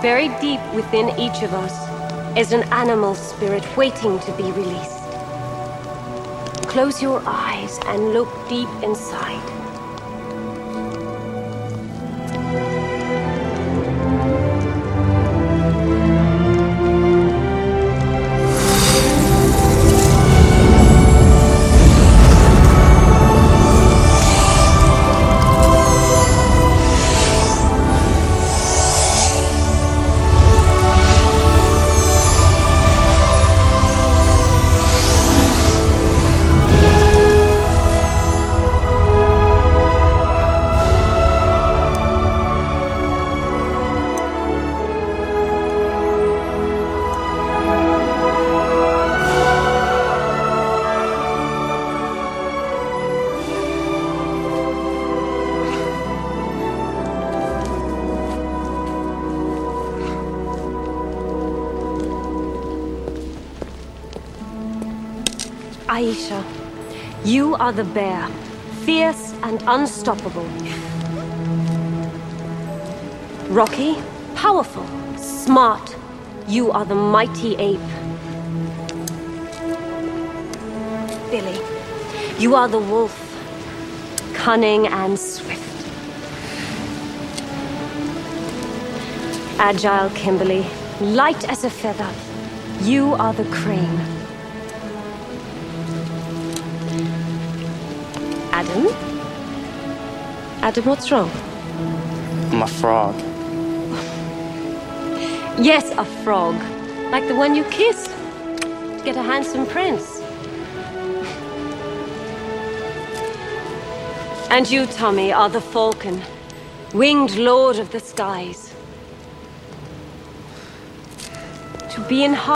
Buried deep within each of us is an animal spirit waiting to be released. Close your eyes and look deep inside. Aisha, you are the bear, fierce and unstoppable. Rocky, powerful, smart. You are the mighty ape. Billy, you are the wolf, cunning and swift. Agile Kimberly, light as a feather. You are the crane. Adam? Adam, what's wrong? I'm a frog. Yes, a frog. Like the one you kissed. To get a handsome prince. And you, Tommy, are the falcon. Winged lord of the skies. To be in